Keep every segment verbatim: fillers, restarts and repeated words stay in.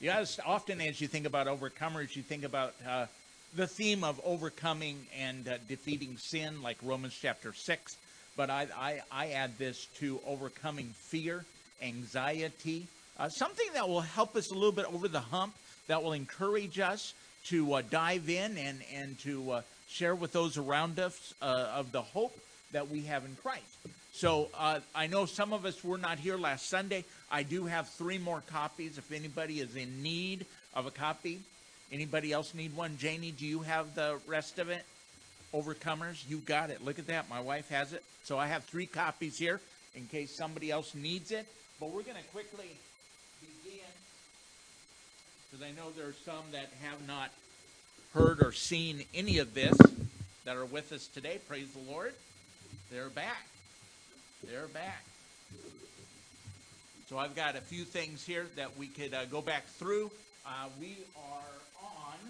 Yes, often as you think about overcomers, you think about uh, the theme of overcoming and uh, defeating sin, like Romans chapter six. But I, I, I add this to overcoming fear, anxiety, uh, something that will help us a little bit over the hump, that will encourage us to uh, dive in and, and to uh, share with those around us uh, of the hope that we have in Christ. So uh, I know some of us were not here last Sunday. I do have three more copies if anybody is in need of a copy. Anybody else need one? Janie, do you have the rest of it? Overcomers, you got it. Look at that. My wife has it. So I have three copies here in case somebody else needs it. But we're going to quickly begin because I know there are some that have not heard or seen any of this that are with us today. Praise the Lord. They're back. They're back. So I've got a few things here that we could uh, go back through. Uh, we are on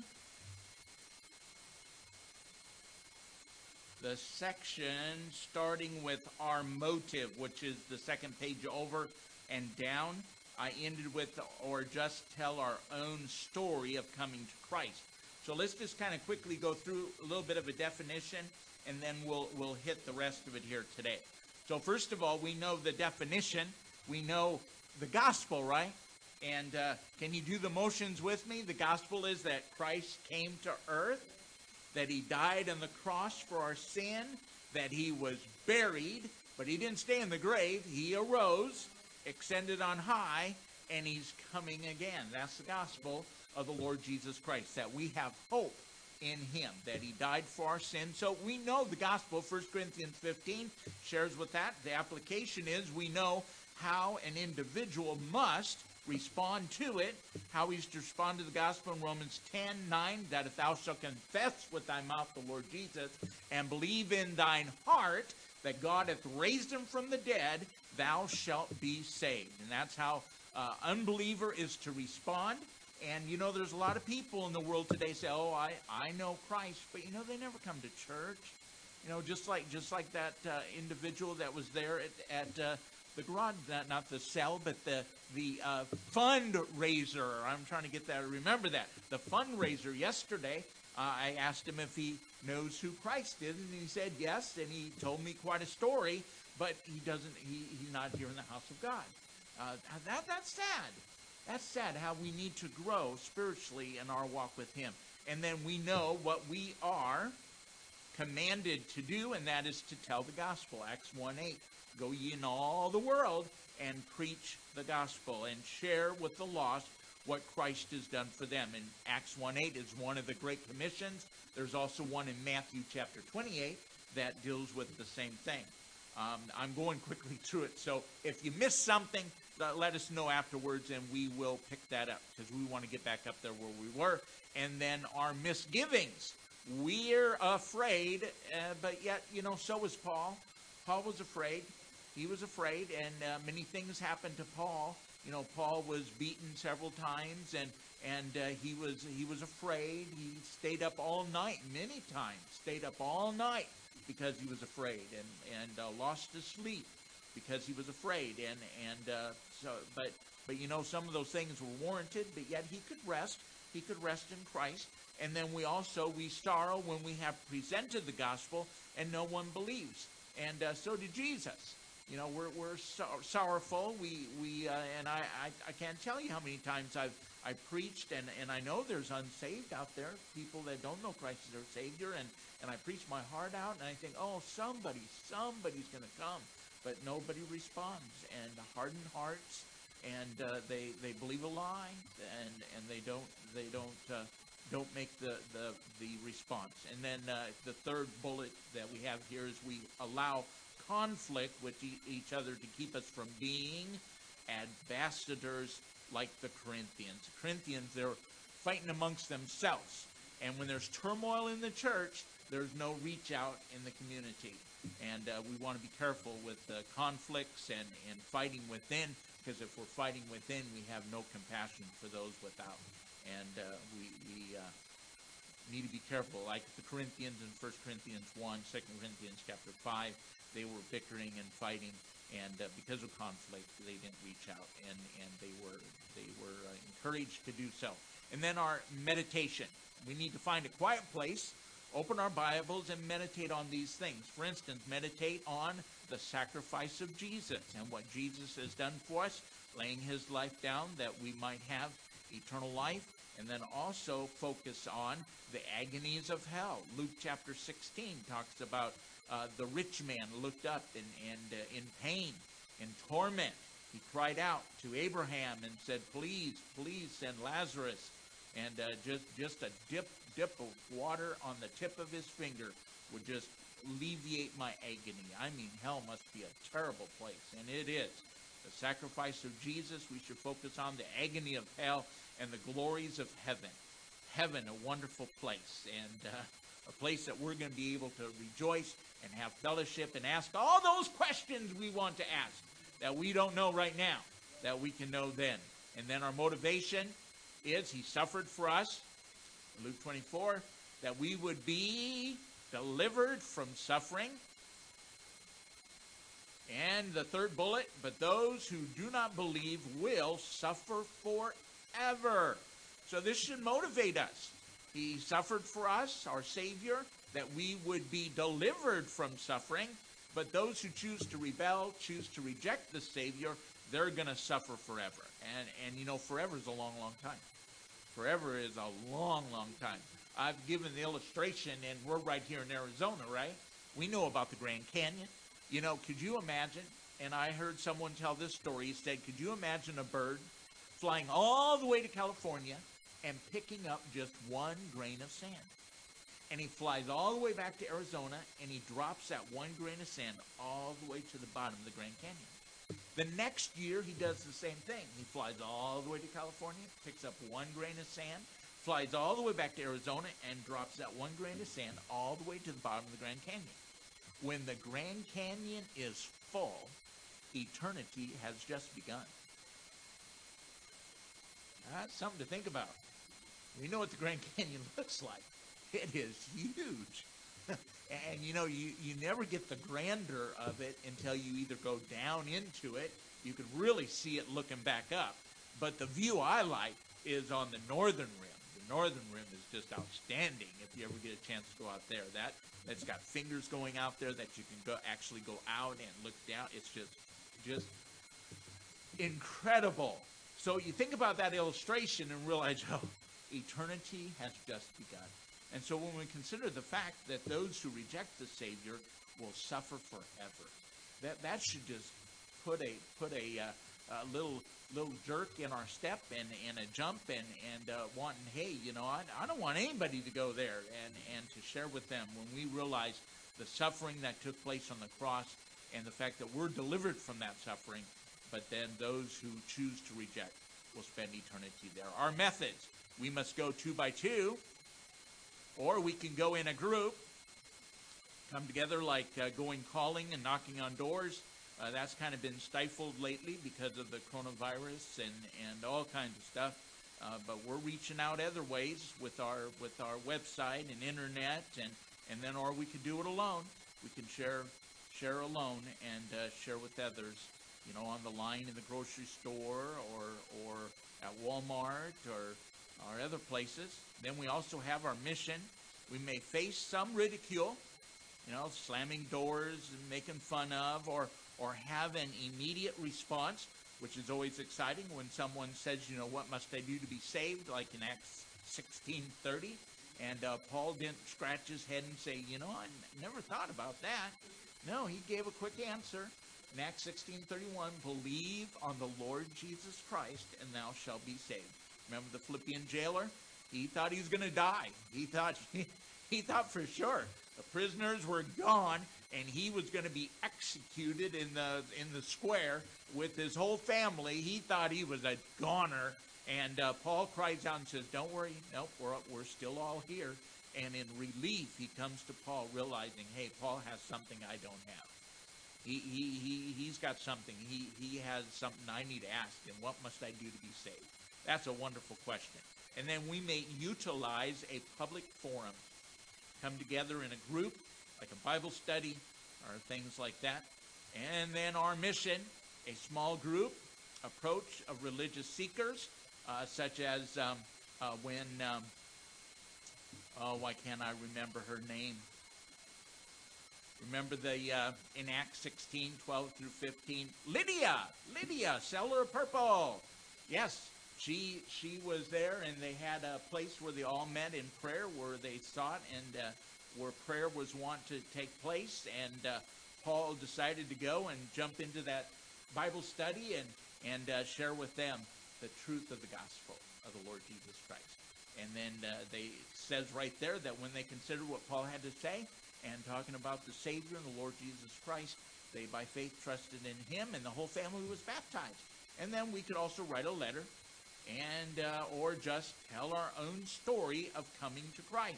the section starting with our motive, which is the second page over and down. I ended with, or just tell our own story of coming to Christ. So let's just kind of quickly go through a little bit of a definition, and then we'll we'll hit the rest of it here today. So first of all, we know the definition. We know the gospel, right? And uh, can you do the motions with me? The gospel is that Christ came to earth, that he died on the cross for our sin, that he was buried, but he didn't stay in the grave. He arose, ascended on high, and he's coming again. That's the gospel of the Lord Jesus Christ, that we have hope in him, that he died for our sins. So we know the gospel. First Corinthians fifteen shares with that. The application is we know how an individual must respond to it, how he's to respond to the gospel in Romans ten nine, that if thou shalt confess with thy mouth the Lord Jesus and believe in thine heart that God hath raised him from the dead, thou shalt be saved. And that's how uh, unbeliever is to respond. And, you know, there's a lot of people in the world today say, oh, I, I know Christ, but, you know, they never come to church. You know, just like just like that uh, individual that was there at, at uh, the garage, not, not the cell, but the, the uh, fundraiser. I'm trying to get that, remember that. The fundraiser yesterday, uh, I asked him if he knows who Christ is, and he said yes, and he told me quite a story, but he doesn't, he, he's not here in the house of God. Uh, that That's sad. That's sad how we need to grow spiritually in our walk with him. And then we know what we are commanded to do, and that is to tell the gospel. Acts one eight, go ye in all the world and preach the gospel and share with the lost what Christ has done for them. And Acts one eight is one of the great commissions. There's also one in Matthew chapter twenty-eight that deals with the same thing. Um, I'm going quickly through it, so if you missed something, let us know afterwards, and we will pick that up, because we want to get back up there where we were. And then our misgivings. We're afraid, uh, but yet, you know, so was Paul. Paul was afraid. He was afraid, and uh, many things happened to Paul. You know, Paul was beaten several times, and and uh, he was he was afraid. He stayed up all night many times. Stayed up all night because he was afraid, and and uh, lost his sleep because he was afraid. And and uh, so, but but you know, some of those things were warranted. But yet he could rest. He could rest in Christ. And then we also we sorrow when we have presented the gospel and no one believes. And uh, so did Jesus. You know, we're we're so, sorrowful. We we uh, and I, I I can't tell you how many times I've I preached, and, and I know there's unsaved out there, people that don't know Christ as their Savior, and, and I preach my heart out, and I think, oh, somebody, somebody's going to come, but nobody responds, and hardened hearts, and uh, they they believe a lie, and and they don't they don't uh, don't make the, the the response. And then uh, the third bullet that we have here is we allow conflict with e- each other to keep us from being ambassadors like the Corinthians. The Corinthians, they're fighting amongst themselves. And when there's turmoil in the church, there's no reach out in the community. And uh, we want to be careful with uh, conflicts and, and fighting within, because if we're fighting within, we have no compassion for those without. And uh, we, we uh, need to be careful. Like the Corinthians in First Corinthians one, Second Corinthians chapter five, they were bickering and fighting, and uh, because of conflict, they didn't reach out, and, and they were they were uh, courage to do so. And then our meditation. We need to find a quiet place, open our Bibles, and meditate on these things. For instance, meditate on the sacrifice of Jesus and what Jesus has done for us, laying his life down that we might have eternal life. And then also focus on the agonies of hell. Luke chapter sixteen talks about uh, the rich man looked up and, and uh, in pain, in torment. He cried out to Abraham and said, please, please send Lazarus. And uh, just, just a dip, dip of water on the tip of his finger would just alleviate my agony. I mean, hell must be a terrible place, and it is. The sacrifice of Jesus, we should focus on the agony of hell and the glories of heaven. Heaven, a wonderful place, and uh, a place that we're going to be able to rejoice and have fellowship and ask all those questions we want to ask that we don't know right now, that we can know then. And then our motivation is he suffered for us, Luke twenty-four, that we would be delivered from suffering. And the third bullet, but those who do not believe will suffer forever. So this should motivate us. He suffered for us, our Savior, that we would be delivered from suffering. But those who choose to rebel, choose to reject the Savior, they're going to suffer forever. And, and you know, forever is a long, long time. Forever is a long, long time. I've given the illustration, and we're right here in Arizona, right? We know about the Grand Canyon. You know, could you imagine, and I heard someone tell this story, he said, could you imagine a bird flying all the way to California and picking up just one grain of sand? And he flies all the way back to Arizona, and he drops that one grain of sand all the way to the bottom of the Grand Canyon. The next year, he does the same thing. He flies all the way to California, picks up one grain of sand, flies all the way back to Arizona, and drops that one grain of sand all the way to the bottom of the Grand Canyon. When the Grand Canyon is full, eternity has just begun. That's something to think about. We know what the Grand Canyon looks like. It is huge. And, you know, you, you never get the grandeur of it until you either go down into it. You can really see it looking back up. But the view I like is on the northern rim. The northern rim is just outstanding if you ever get a chance to go out there. That, that's got fingers going out there that you can go actually go out and look down. It's just, just incredible. So you think about that illustration and realize, oh, eternity has just begun. And so when we consider the fact that those who reject the Savior will suffer forever, that that should just put a put a, uh, a little little jerk in our step and, and a jump and and uh, wanting, hey, you know, I, I don't want anybody to go there and and to share with them when we realize the suffering that took place on the cross and the fact that we're delivered from that suffering, but then those who choose to reject will spend eternity there. Our methods: we must go two by two. Or we can go in a group, come together like uh, going calling and knocking on doors. Uh, that's kind of been stifled lately because of the coronavirus and, and all kinds of stuff. Uh, but we're reaching out other ways with our with our website and internet, and, and then or we could do it alone. We can share share alone and uh, share with others, you know, on the line in the grocery store or or at Walmart or or other places. Then we also have our mission. We may face some ridicule, you know, slamming doors and making fun of, or or have an immediate response, which is always exciting when someone says, you know, what must I do to be saved, like in Acts sixteen thirty. And uh, Paul didn't scratch his head and say, you know, I n- never thought about that. No, he gave a quick answer. In Acts sixteen thirty-one, believe on the Lord Jesus Christ, and thou shalt be saved. Remember the Philippian jailer? He thought he was going to die. He thought he, he thought for sure the prisoners were gone, and he was going to be executed in the in the square with his whole family. He thought he was a goner, and uh, Paul cries out and says, "Don't worry, nope, we're we're still all here." And in relief, he comes to Paul, realizing, "Hey, Paul has something I don't have. He he he he's got something. He he has something I need to ask him. What must I do to be saved?" That's a wonderful question. And then we may utilize a public forum, come together in a group, like a Bible study or things like that. And then our mission, a small group approach of religious seekers uh, such as um, uh, when, um, oh, why can't I remember her name? Remember the, uh, in Acts sixteen, twelve through fifteen, Lydia, Lydia, seller of purple. Yes, she she was there, and they had a place where they all met in prayer, where they sought, and uh, where prayer was wont to take place. And uh, Paul decided to go and jump into that Bible study and, and uh, share with them the truth of the gospel of the Lord Jesus Christ. And then uh, they it says right there that when they considered what Paul had to say, and talking about the Savior and the Lord Jesus Christ, they by faith trusted in him, and the whole family was baptized. And then we could also write a letter, and uh, or just tell our own story of coming to Christ.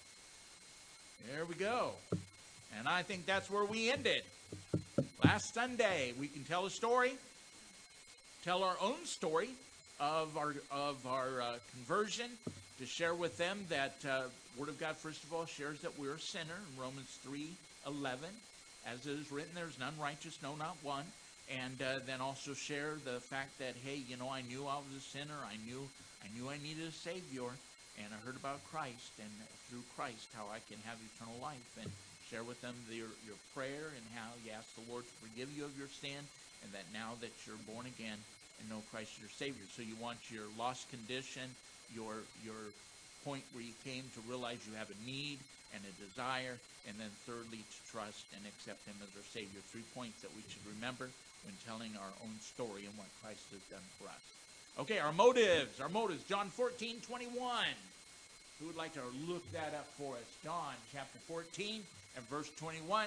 There we go. And I think that's where we ended. Last Sunday, we can tell a story, tell our own story of our of our uh, conversion, to share with them that uh, Word of God, first of all, shares that we're a sinner in Romans three eleven. As it is written, there's none righteous, no, not one. And uh, then also share the fact that, hey, you know, I knew I was a sinner. I knew I knew I needed a Savior. And I heard about Christ, and through Christ, how I can have eternal life. And share with them the, your, your prayer and how you ask the Lord to forgive you of your sin, and that now that you're born again and know Christ as your Savior. So you want your lost condition, your your point where you came to realize you have a need and a desire, and then thirdly, to trust and accept him as our Savior. Three points that we should remember when telling our own story and what Christ has done for us. Okay, our motives. Our motives, John fourteen twenty-one. Who would like to look that up for us? John chapter fourteen and verse twenty-one.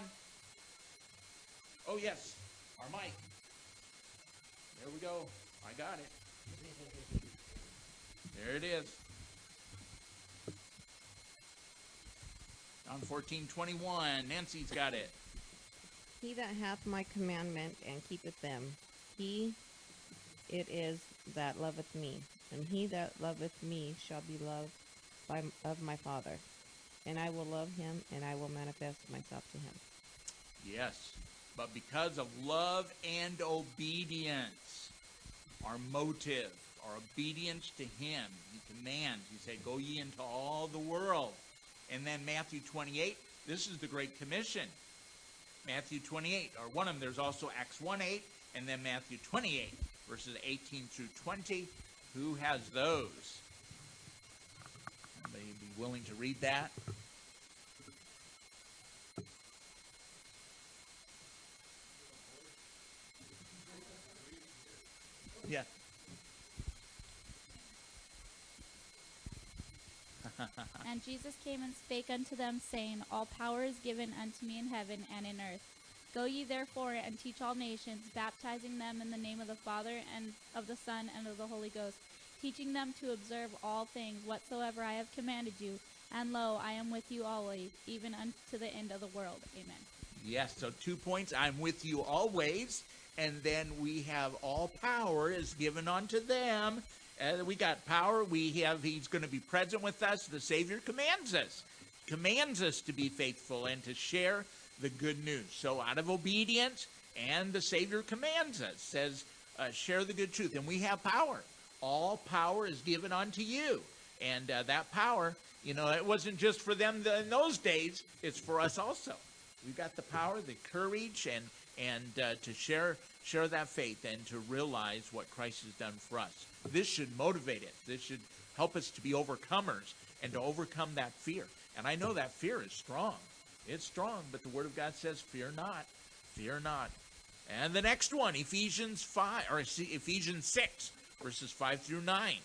Oh, yes, our mic. There we go. I got it. There it is. John fourteen twenty-one. Nancy's got it. He that hath my commandment and keepeth them, he it is that loveth me, and he that loveth me shall be loved by of my Father, and I will love him, and I will manifest myself to him. Yes, but because of love and obedience, our motive, our obedience to him, he commands, he said, go ye into all the world. And then Matthew twenty-eight, this is the Great Commission. Matthew twenty-eight, or one of them, there's also Acts one eight, and then Matthew twenty-eight, verses eighteen through twenty. Who has those? Somebody be willing to read that? Yeah. And Jesus came and spake unto them, saying, All power is given unto me in heaven and in earth. Go ye therefore and teach all nations, baptizing them in the name of the Father, and of the Son, and of the Holy Ghost, teaching them to observe all things whatsoever I have commanded you. And lo, I am with you always, even unto the end of the world. Amen. Yes, so two points. I'm with you always. And then we have all power is given unto them. Uh, we got power. We have, he's going to be present with us. The Savior commands us, commands us to be faithful and to share the good news. So out of obedience, and the Savior commands us, says, uh, share the good truth. And we have power. All power is given unto you. And uh, that power, you know, it wasn't just for them in those days. It's for us also. We've got the power, the courage, and and uh, to share share that faith and to realize what Christ has done for us. This should motivate us. This should help us to be overcomers and to overcome that fear. And I know that fear is strong. It's strong, but the Word of God says, fear not, fear not. And the next one, Ephesians five, or Ephesians six, verses five through nine.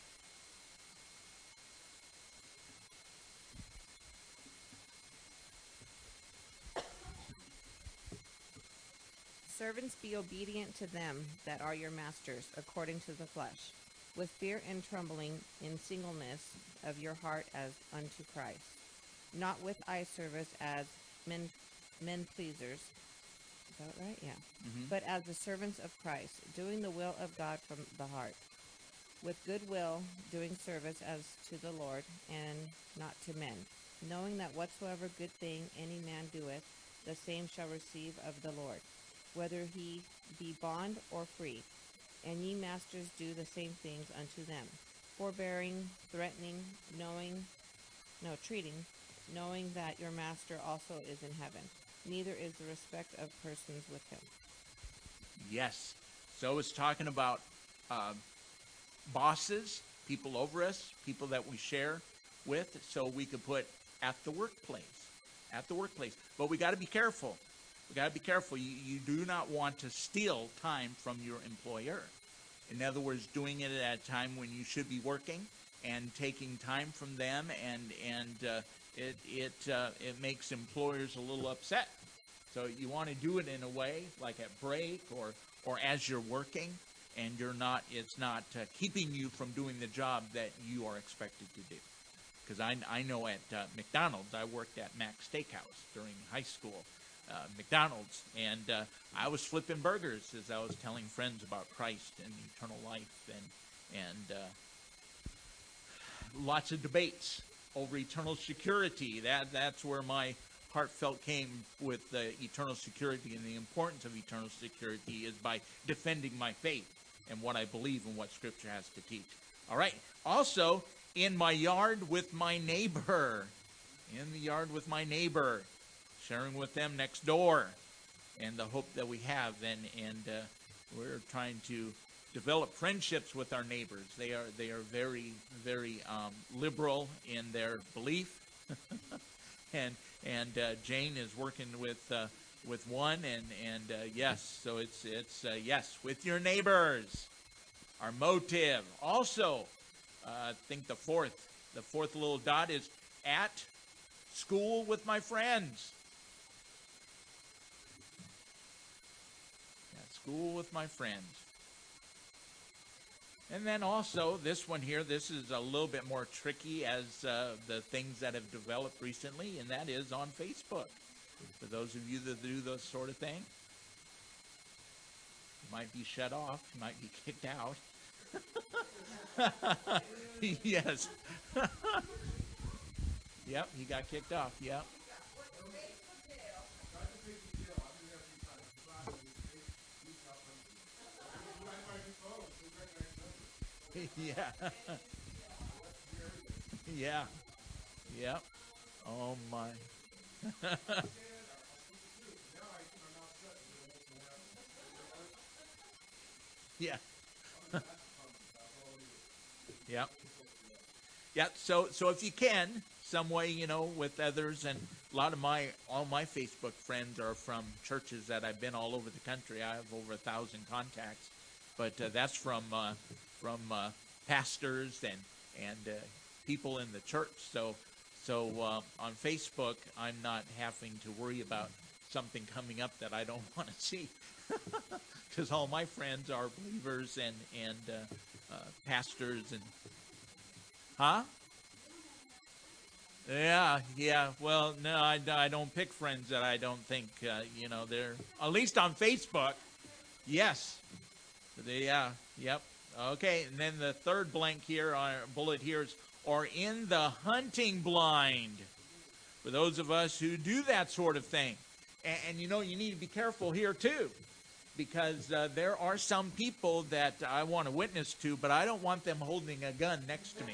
Servants, be obedient to them that are your masters, according to the flesh, with fear and trembling, in singleness of your heart as unto Christ, not with eye service as men men pleasers. Is that right? Yeah. Mm-hmm. But as the servants of Christ, doing the will of God from the heart, with good will, doing service as to the Lord, and not to men, knowing that whatsoever good thing any man doeth, the same shall receive of the Lord, whether he be bond or free. And ye masters do the same things unto them, forbearing, threatening, knowing, no, treating, knowing that your master also is in heaven. Neither is the respect of persons with him. Yes. So it's talking about uh, bosses, people over us, people that we share with. So we could put at the workplace, at the workplace. But we got to be careful. We got to be careful. You, you do not want to steal time from your employer. In other words, doing it at a time when you should be working and taking time from them, and and uh, it it uh, it makes employers a little upset. So you want to do it in a way like at break or or as you're working, and you're not. It's not uh, keeping you from doing the job that you are expected to do. Because I I know at uh, McDonald's, I worked at Mac's Steakhouse during high school. Uh, McDonald's, and uh, I was flipping burgers as I was telling friends about Christ and eternal life, and and uh, lots of debates over eternal security. That that's where my heartfelt came with the eternal security, and the importance of eternal security is by defending my faith and what I believe and what Scripture has to teach. All right. Also, in my yard with my neighbor, in the yard with my neighbor. Sharing with them next door, and the hope that we have, and and uh, we're trying to develop friendships with our neighbors. They are they are very very um, liberal in their belief, and and uh, Jane is working with uh, with one, and and uh, yes, so it's it's uh, yes, with your neighbors. Our motive also, uh, I think the fourth the fourth little dot is at school with my friends. School with my friends. And then also this one here, this is a little bit more tricky as uh, the things that have developed recently, and that is on Facebook. For those of you that do those sort of things, you might be shut off, you might be kicked out. Yes. Yep, he got kicked off, yep. Yeah. Yeah. Yep. Oh my. Yeah. Yep. Yeah. So so if you can, some way, you know, with others, and a lot of my all my Facebook friends are from churches that I've been all over the country. I have over a thousand contacts, but uh, that's from uh, from uh, pastors and and uh, people in the church. So so uh, on Facebook, I'm not having to worry about something coming up that I don't want to see, because all my friends are believers and and uh, uh, pastors and huh. Yeah, yeah. Well, no, I, I don't pick friends that I don't think, uh, you know, they're, at least on Facebook. Yes. They, yeah, yep. Okay, and then the third blank here, on bullet here is, or in the hunting blind. For those of us who do that sort of thing. And, and you know, you need to be careful here too. Because uh, there are some people that I want to witness to, but I don't want them holding a gun next to me.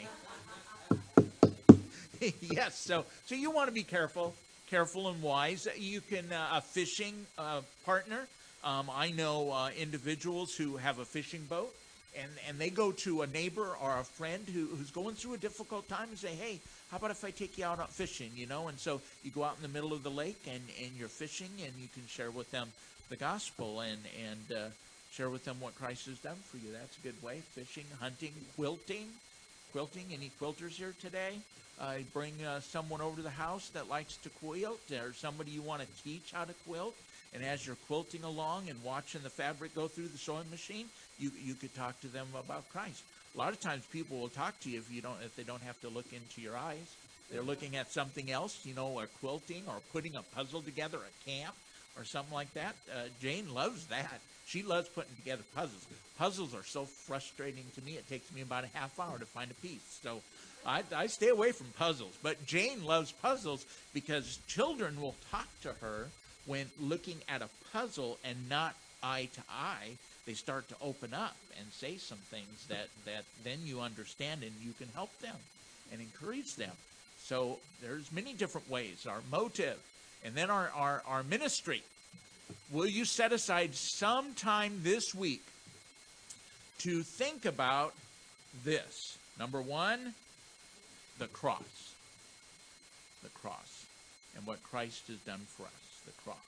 Yes, so so you want to be careful, careful and wise. You can uh, a fishing uh, partner. Um, I know uh, individuals who have a fishing boat, and, and they go to a neighbor or a friend who, who's going through a difficult time and say, hey, how about if I take you out on fishing, you know? And so you go out in the middle of the lake and, and you're fishing, and you can share with them the gospel and, and uh, share with them what Christ has done for you. That's a good way. Fishing, hunting, quilting. Quilting, any quilters here today? Uh, bring uh, someone over to the house that likes to quilt, or somebody you want to teach how to quilt. And as you're quilting along and watching the fabric go through the sewing machine, you you could talk to them about Christ. A lot of times people will talk to you if you don't if they don't have to look into your eyes. They're looking at something else, you know, or quilting or putting a puzzle together at camp or something like that. Uh, Jane loves that. She loves putting together puzzles. Puzzles are so frustrating to me. It takes me about a half hour to find a piece. So I, I stay away from puzzles. But Jane loves puzzles because children will talk to her when looking at a puzzle and not eye to eye, they start to open up and say some things that, that then you understand and you can help them and encourage them. So there's many different ways. Our motive, and then our, our, our ministry. Will you set aside some time this week to think about this? Number one, the cross. The cross. And what Christ has done for us. The cross.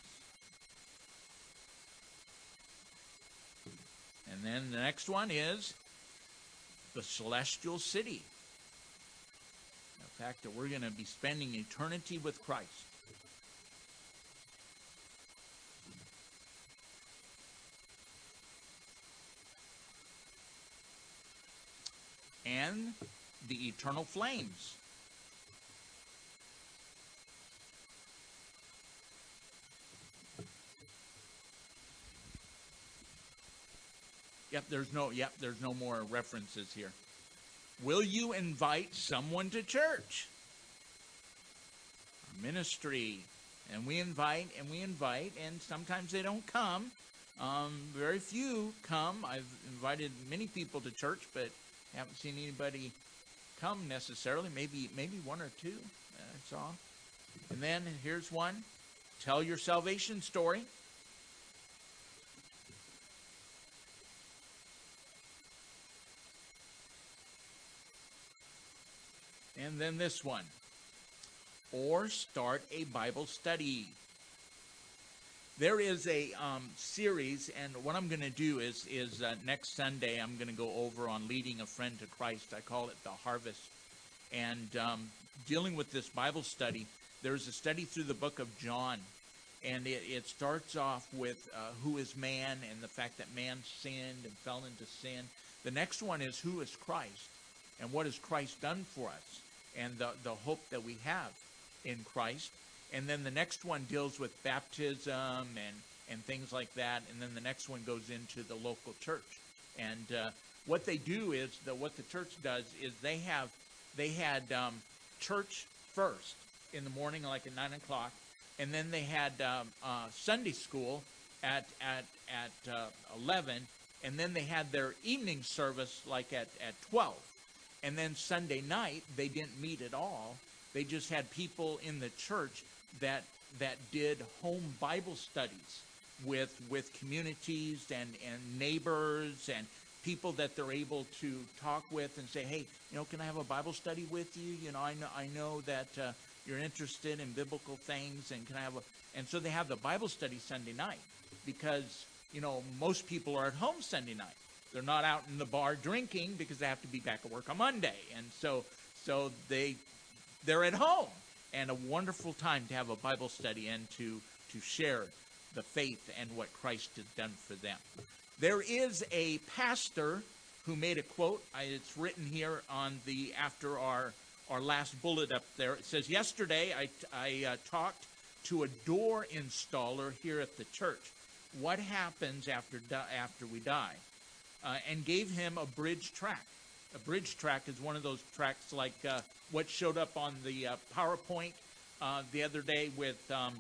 And then the next one is the celestial city. The fact that we're going to be spending eternity with Christ. And the eternal flames. Yep, there's no yep, there's no more references here. Will you invite someone to church? Our ministry. And we invite and we invite, and sometimes they don't come. Um, very few come. I've invited many people to church, but haven't seen anybody come necessarily. Maybe maybe one or two. That's all. And then here's one. Tell your salvation story. And then this one. Or start a Bible study. There is a um, series, and what I'm going to do is, is uh, next Sunday I'm going to go over on leading a friend to Christ. I call it The Harvest. And um, dealing with this Bible study, there's a study through the book of John. And it, it starts off with uh, who is man and the fact that man sinned and fell into sin. The next one is who is Christ and what has Christ done for us and the, the hope that we have in Christ. And then the next one deals with baptism and, and things like that. And then the next one goes into the local church. And uh, what they do is, that what the church does is they have, they had um, church first in the morning, like at nine o'clock. And then they had um, uh, Sunday school at, at, at uh, eleven. And then they had their evening service like at, at twelve. And then Sunday night, they didn't meet at all. They just had people in the church that that did home Bible studies with with communities and, and neighbors and people that they're able to talk with and say, hey, you know, can I have a Bible study with you? You know, I know I know that uh, you're interested in biblical things, and can I have a and so they have the Bible study Sunday night because, you know, most people are at home Sunday night. They're not out in the bar drinking because they have to be back at work on Monday. And so so they they're at home. And a wonderful time to have a Bible study and to, to share the faith and what Christ has done for them. There is a pastor who made a quote. I, it's written here on the after our, our last bullet up there. It says, yesterday I, I uh, talked to a door installer here at the church. What happens after, di- after we die? Uh, and gave him a bridge track. A bridge track is one of those tracks like uh, what showed up on the uh, PowerPoint uh, the other day with um,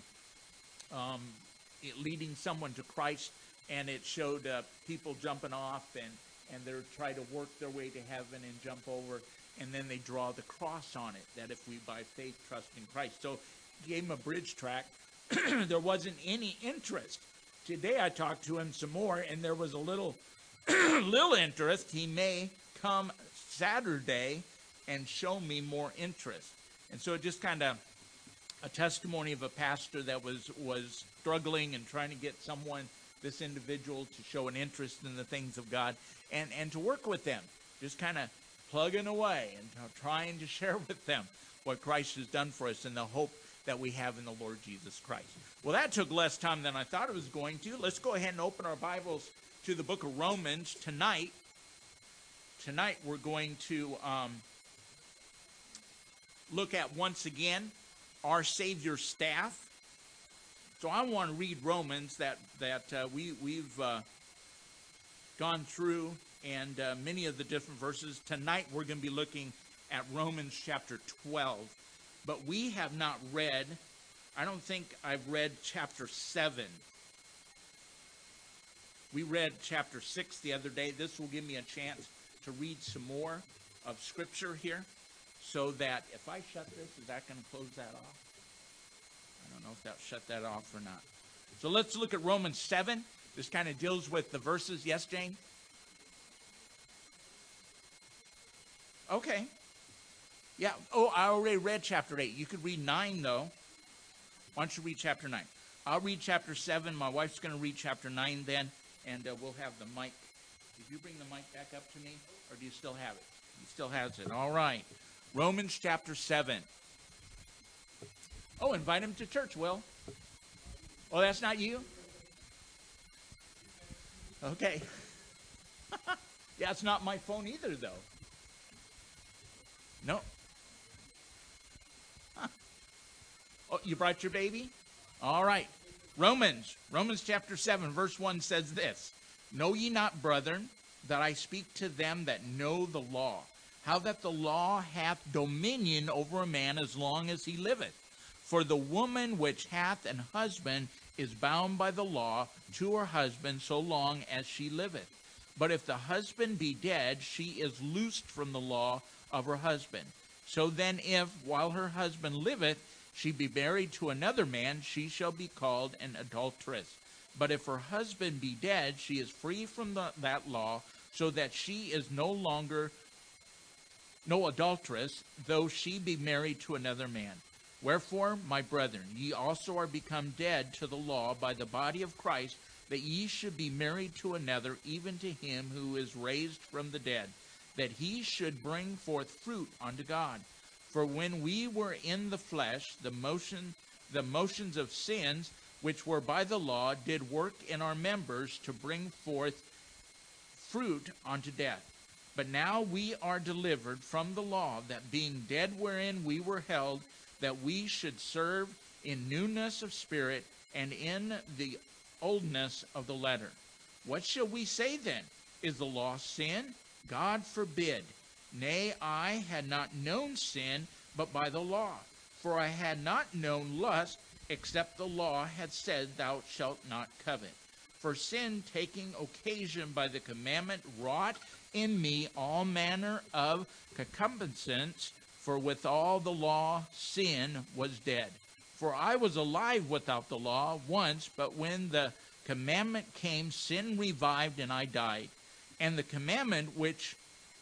um, it leading someone to Christ, and it showed uh, people jumping off, and, and they're trying to work their way to heaven and jump over, and then they draw the cross on it, that if we by faith trust in Christ. So he gave him a bridge track. There wasn't any interest. Today I talked to him some more, and there was a little, little interest. He may come Saturday and show me more interest. And so it just kind of a testimony of a pastor that was was struggling and trying to get someone, this individual, to show an interest in the things of God and and to work with them, just kind of plugging away and t- trying to share with them what Christ has done for us and the hope that we have in the Lord Jesus Christ. Well, that took less time than I thought it was going to. Let's go ahead and open our Bibles to the book of Romans tonight. Tonight we're going to um, look at, once again, our Savior's staff. So I want to read Romans that, that uh, we, we've uh, gone through, and uh, many of the different verses. Tonight we're going to be looking at Romans chapter twelve. But we have not read, I don't think I've read chapter seven. We read chapter six the other day. This will give me a chance to read some more of Scripture here, so that if I shut this, is that going to close that off? I don't know if that'll shut that off or not. So let's look at Romans seven. This kind of deals with the verses. Yes, Jane? Okay. Yeah. Oh, I already read chapter eight. You could read nine, though. Why don't you read chapter nine? I'll read chapter seven. My wife's going to read chapter nine then, and uh, we'll have the mic. Did you bring the mic back up to me, or do you still have it? He still has it. All right. Romans chapter seven. Oh, invite him to church, Will. Oh, that's not you? Okay. Yeah, it's not my phone either, though. No. Huh. Oh, you brought your baby? All right. Romans, Romans chapter seven, verse one says this. Know ye not, brethren, that I speak to them that know the law, how that the law hath dominion over a man as long as he liveth. For the woman which hath an husband is bound by the law to her husband so long as she liveth. But if the husband be dead, she is loosed from the law of her husband. So then if, while her husband liveth, she be married to another man, she shall be called an adulteress. But if her husband be dead, she is free from the, that law, so that she is no longer no adulteress, though she be married to another man. Wherefore, my brethren, ye also are become dead to the law by the body of Christ, that ye should be married to another, even to him who is raised from the dead, that he should bring forth fruit unto God. For when we were in the flesh, the motion, the motions of sins, which were by the law, did work in our members to bring forth fruit unto death. But now we are delivered from the law, that being dead wherein we were held, that we should serve in newness of spirit and in the oldness of the letter. What shall we say then? Is the law sin? God forbid. Nay, I had not known sin, but by the law. For I had not known lust, except the law had said, Thou shalt not covet. For sin, taking occasion by the commandment, wrought in me all manner of concupiscence, for withal the law sin was dead. For I was alive without the law once, but when the commandment came, sin revived, and I died. And the commandment which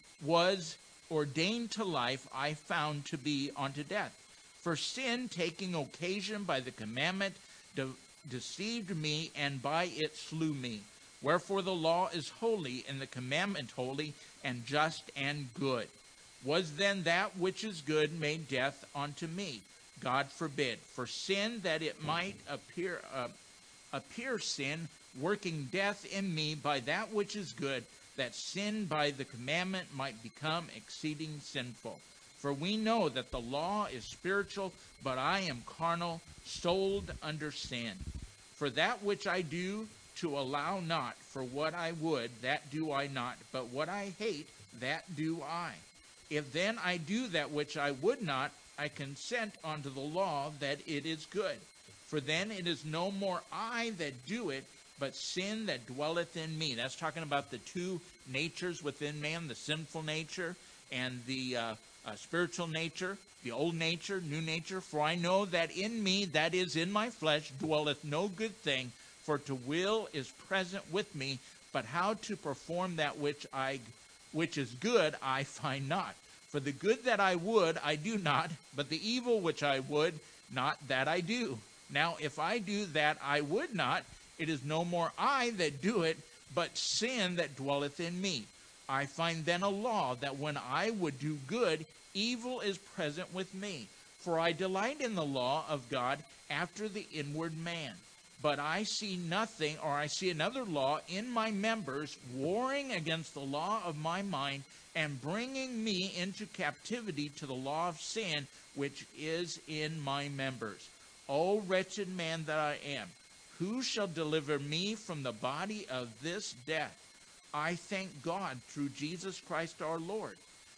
was ordained to life I found to be unto death. For sin, taking occasion by the commandment, de- deceived me, and by it slew me. Wherefore the law is holy, and the commandment holy, and just and good. Was then that which is good made death unto me? God forbid. For sin, that it might appear uh, appear sin, working death in me by that which is good, that sin by the commandment might become exceeding sinful. For we know that the law is spiritual, but I am carnal, sold under sin. For that which I do to allow not, for what I would, that do I not, but what I hate, that do I. If then I do that which I would not, I consent unto the law that it is good. For then it is no more I that do it, but sin that dwelleth in me. That's talking about the two natures within man, the sinful nature and the uh, uh, spiritual nature, the old nature, new nature. For I know that in me, that is in my flesh, dwelleth no good thing, for to will is present with me, but how to perform that which I which is good I find not. For the good that I would I do not, but the evil which I would not, that I do. Now if I do that I would not, it is no more I that do it, but sin that dwelleth in me. I find then a law, that when I would do good, evil is present with me. For I delight in the law of God after the inward man. But I see nothing, or I see another law in my members, warring against the law of my mind, and bringing me into captivity to the law of sin, which is in my members. O wretched man that I am, who shall deliver me from the body of this death? I thank God through Jesus Christ our Lord.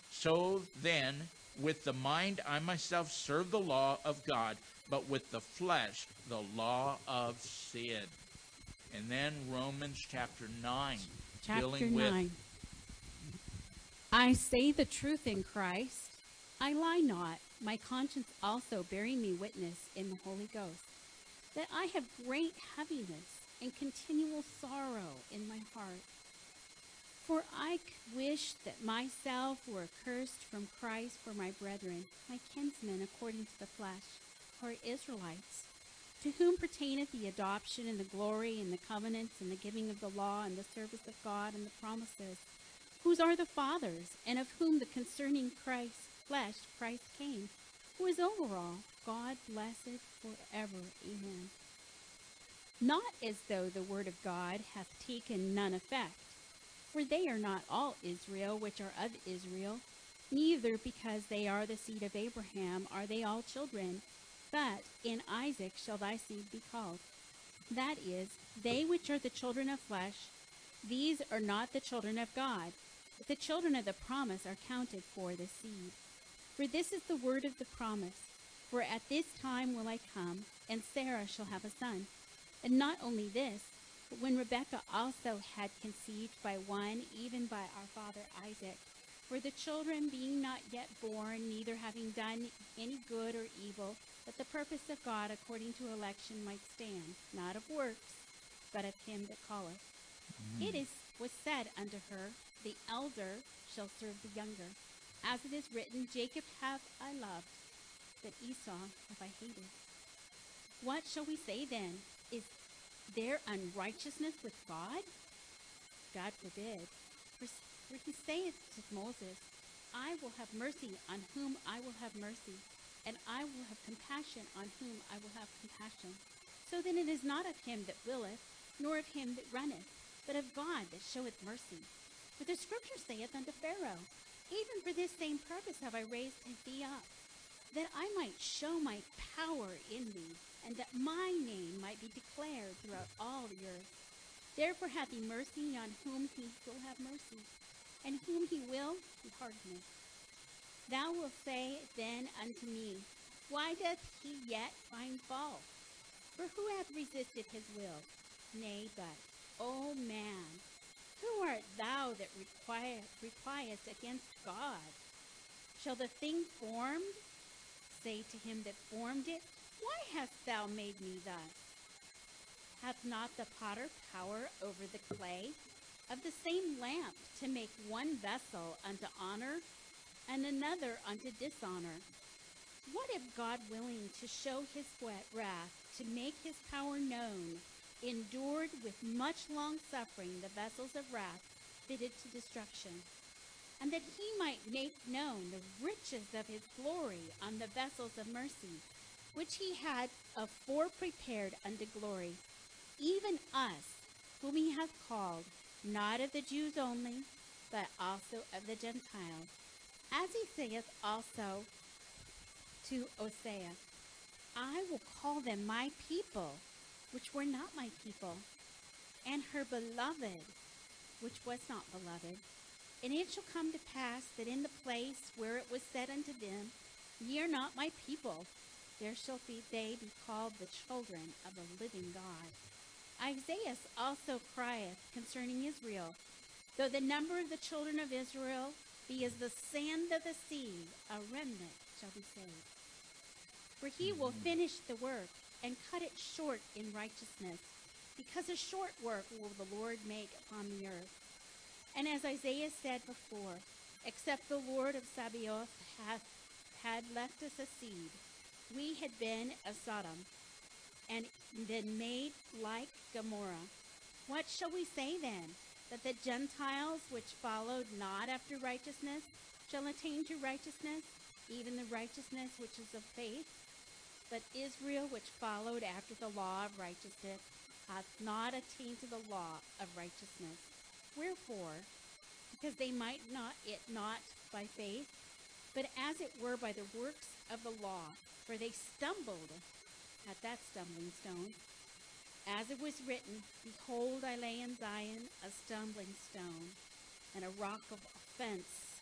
So then, with the mind I myself serve the law of God, but with the flesh the law of sin. And then Romans chapter nine, Chapter dealing with nine. I say the truth in Christ. I lie not, my conscience also bearing me witness in the Holy Ghost, that I have great heaviness and continual sorrow in my heart. For I wish that myself were accursed from Christ for my brethren, my kinsmen according to the flesh, who are Israelites, to whom pertaineth the adoption and the glory and the covenants and the giving of the law and the service of God and the promises, whose are the fathers, and of whom the concerning Christ's flesh Christ came, who is over all, God blessed forever. Amen. Not as though the word of God hath taken none effect, for they are not all Israel which are of Israel, neither because they are the seed of Abraham are they all children, but in Isaac shall thy seed be called. That is, they which are the children of flesh, these are not the children of God, but the children of the promise are counted for the seed. For this is the word of the promise, for at this time will I come, and Sarah shall have a son. And not only this, but when Rebekah also had conceived by one, even by our father Isaac, for the children being not yet born, neither having done any good or evil, but the purpose of God according to election might stand, not of works, but of him that calleth. Mm. It is was said unto her, the elder shall serve the younger. As it is written, Jacob have I loved, but Esau have I hated. What shall we say then? Is there unrighteousness with God? God forbid. For, for he saith to Moses, I will have mercy on whom I will have mercy, and I will have compassion on whom I will have compassion. So then it is not of him that willeth, nor of him that runneth, but of God that showeth mercy. For the scripture saith unto Pharaoh, even for this same purpose have I raised thee up, that I might show my power in thee, and that my name might be declared throughout all the earth. Therefore hath he mercy on whom he will have mercy, and whom he will he hardeneth. Thou wilt say then unto me, why doth he yet find fault? For who hath resisted his will? Nay, but, O man, who art thou that require, requiest against God? Shall the thing formed say to him that formed it, why hast thou made me thus? Hath not the potter power over the clay of the same lamp to make one vessel unto honor and another unto dishonor? What if God, willing to show his wrath, to make his power known, endured with much long suffering the vessels of wrath fitted to destruction, and that he might make known the riches of his glory on the vessels of mercy, which he had afore prepared unto glory, even us, whom he hath called, not of the Jews only, but also of the Gentiles. As he saith also to Hosea, I will call them my people, which were not my people, and her beloved, which was not beloved. And it shall come to pass that in the place where it was said unto them, ye are not my people, there shall be they be called the children of the living God. Isaiah also crieth concerning Israel, though the number of the children of Israel be as the sand of the sea, a remnant shall be saved. For he will finish the work and cut it short in righteousness, because a short work will the Lord make upon the earth. And as Isaiah said before, except the Lord of Sabaoth hath had left us a seed, we had been of Sodom, and been made like Gomorrah. What shall we say then? That the Gentiles which followed not after righteousness shall attain to righteousness, even the righteousness which is of faith? But Israel which followed after the law of righteousness hath not attained to the law of righteousness. Wherefore, because they might not it not by faith, but as it were by the works of the law, for they stumbled at that stumbling stone. As it was written, behold, I lay in Zion a stumbling stone, and a rock of offense,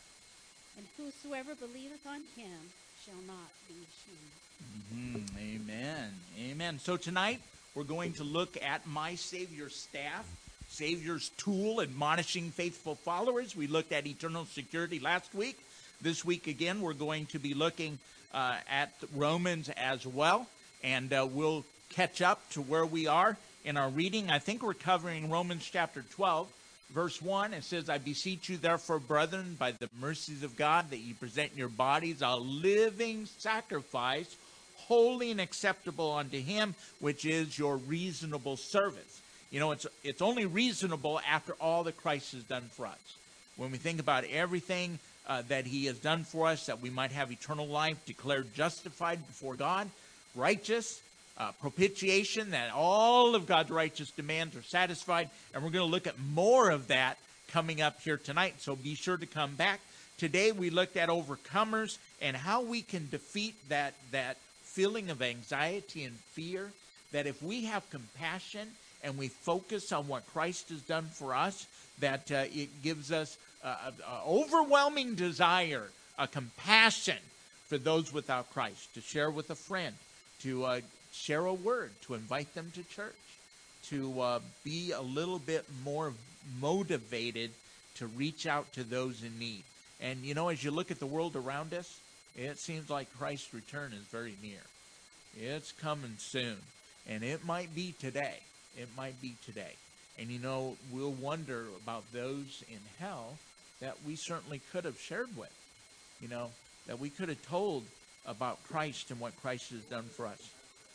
and whosoever believeth on him shall not be ashamed. Mm-hmm. Amen. Amen. So tonight We're going to look at my Savior's staff, Savior's tool, admonishing faithful followers. We looked at eternal security last week. This week, again, we're going to be looking uh, at Romans as well, and uh, we'll catch up to where we are in our reading. I think we're covering Romans chapter twelve, verse one. It says, I beseech you, therefore, brethren, by the mercies of God, that ye present your bodies a living sacrifice, holy and acceptable unto him, which is your reasonable service. You know, it's it's only reasonable after all that Christ has done for us. When we think about everything uh, that he has done for us, that we might have eternal life, declared justified before God, righteous, uh, propitiation, that all of God's righteous demands are satisfied. And we're going to look at more of that coming up here tonight, so be sure to come back. Today we looked at overcomers and how we can defeat that that feeling of anxiety and fear, that if we have compassion and we focus on what Christ has done for us, that uh, it gives us an overwhelming desire, a compassion for those without Christ, to share with a friend, to uh, share a word, to invite them to church, to uh, be a little bit more motivated to reach out to those in need. And, you know, as you look at the world around us, it seems like Christ's return is very near. It's coming soon. And it might be today. It might be today. And, you know, we'll wonder about those in hell that we certainly could have shared with. You know, that we could have told about Christ and what Christ has done for us.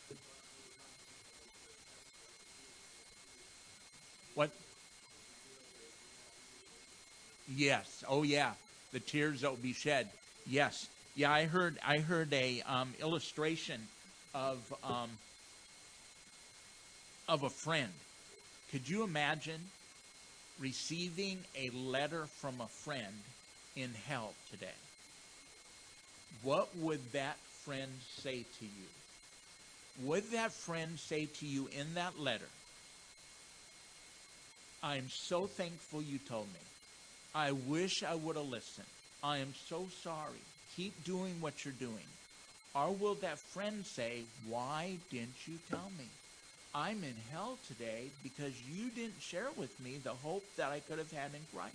What? Yes. Oh, yeah. The tears that will be shed. Yes. Yeah, I heard I heard a um, illustration of um, of a friend. Could you imagine receiving a letter from a friend in hell today? What would that friend say to you? Would that friend say to you in that letter, I'm so thankful you told me. I wish I would have listened. I am so sorry. Keep doing what you're doing. Or will that friend say, why didn't you tell me? I'm in hell today because you didn't share with me the hope that I could have had in Christ.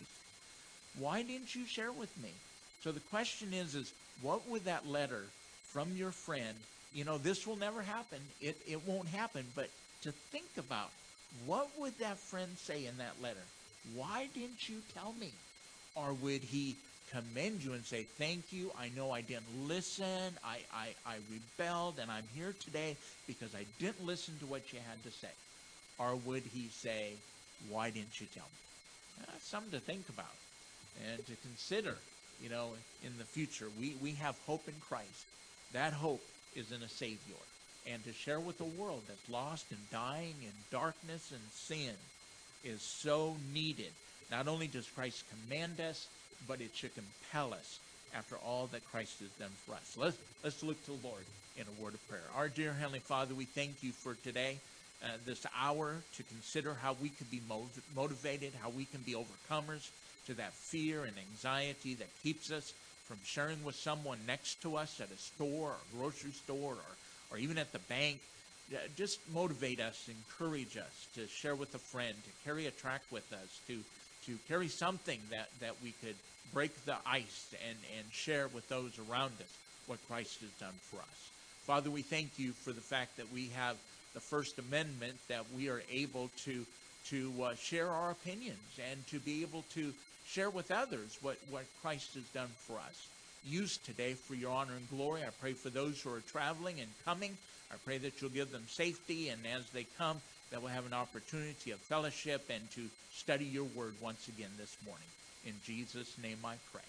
Why didn't you share with me? So the question is, is what would that letter from your friend, you know, this will never happen. It, it won't happen. But to think about, what would that friend say in that letter? Why didn't you tell me? Or would he commend you and say, thank you, I know I didn't listen, I, I, I rebelled, and I'm here today because I didn't listen to what you had to say? Or would he say, why didn't you tell me? That's something to think about and to consider, you know, in the future. We, we have hope in Christ. That hope is in a Savior. And to share with a world that's lost and dying in darkness and sin is so needed. Not only does Christ command us, but it should compel us after all that Christ has done for us. Let's, let's look to the Lord in a word of prayer. Our dear Heavenly Father, we thank you for today, uh, this hour, to consider how we can be motiv- motivated, how we can be overcomers to that fear and anxiety that keeps us from sharing with someone next to us at a store or grocery store or, or even at the bank. Uh, just motivate us, encourage us to share with a friend, to carry a tract with us, to to carry something that, that we could break the ice and, and share with those around us what Christ has done for us. Father, we thank you for the fact that we have the First Amendment, that we are able to, to uh, share our opinions and to be able to share with others what, what Christ has done for us. Use today for your honor and glory. I pray for those who are traveling and coming. I pray that you'll give them safety, and as they come, that we'll have an opportunity of fellowship and to study your word once again this morning. In Jesus' name I pray.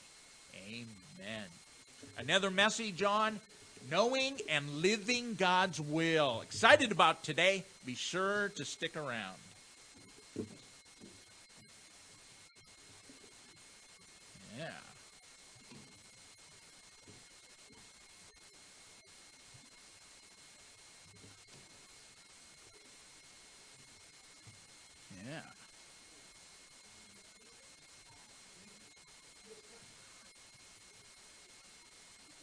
Amen. Another message on knowing and living God's will. Excited about today. Be sure to stick around. Yeah. Yeah.